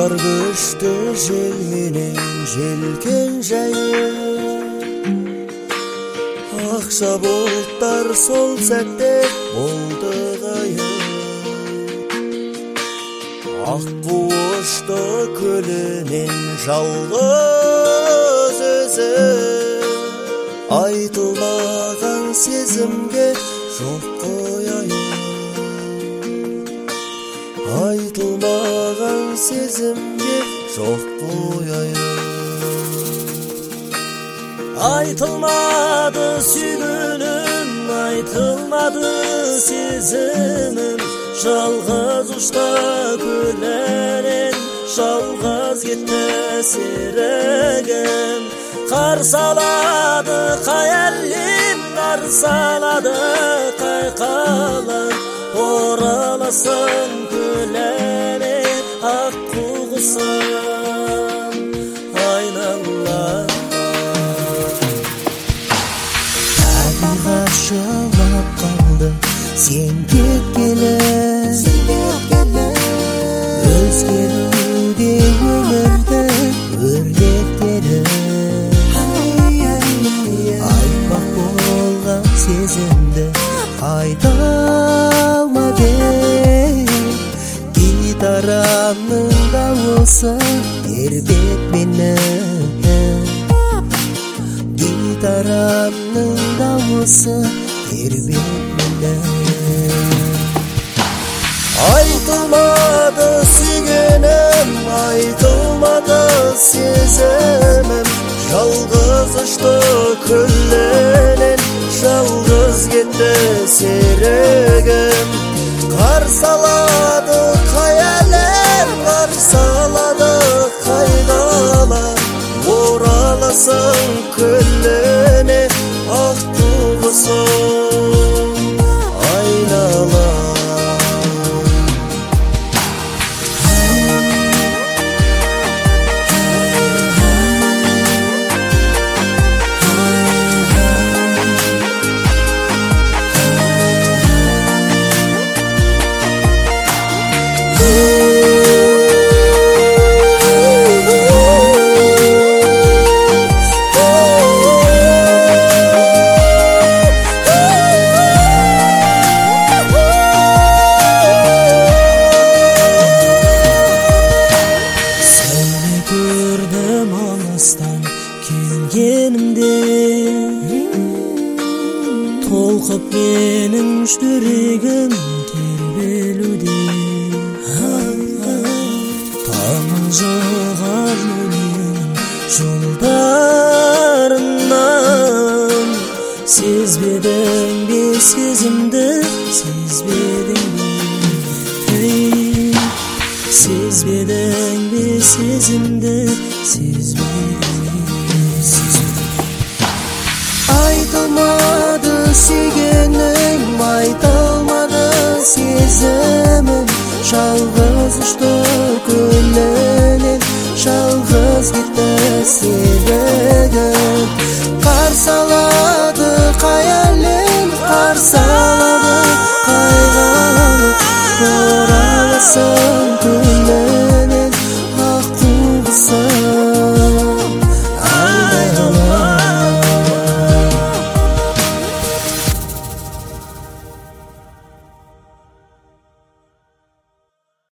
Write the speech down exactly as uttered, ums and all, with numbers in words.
Бұлттар көшті жел менен желкен жайып, ақша бұлттар сол сәтте болды ғайып. Ақ қуышты көлінен жалғыз өзі, айтылмаған сезімге жоқ қояйын. Айтылмаған сезімге жоқ қояйын. Айтылмады сүйгенім, айтылмады сезімім, жалғыз ұшты көлінен жалғыз кетті серігім. Қарсы алады қайалым, қарсы алады қайқалым, ораласың көліне ақ құғысым айналам. Табиғат жылап қалды сен кеткелі, өзгеруде өмірді өрлектері. Айтпақ болған сезімді қайта алма бер, гитарамның дауысы тербет мені. Гитарамның дауысы тербет мені. Айтылмады сүйгенім, айтылмады сезімім, жалғыз ұшты көлінен жалғыз кетті серігім. Қарсы алады қайалым, қарсы алады қайғалым, ораласың көліне ақ құғысым айналам. Келгенімде толқып менің жүрегім тербелуде. Тамылжыған өлең жолдарынан, сезбедің бе сезімді, сезбедің бе, сезбедің бе сезімді, сезбедің. Айтылмады сүйгенім, айтылмады сезімім, жалғыз ұшты көлінен жалғыз кетті серігім. Қарсы алады қайалым, қарсы алады қайғалым, ораласың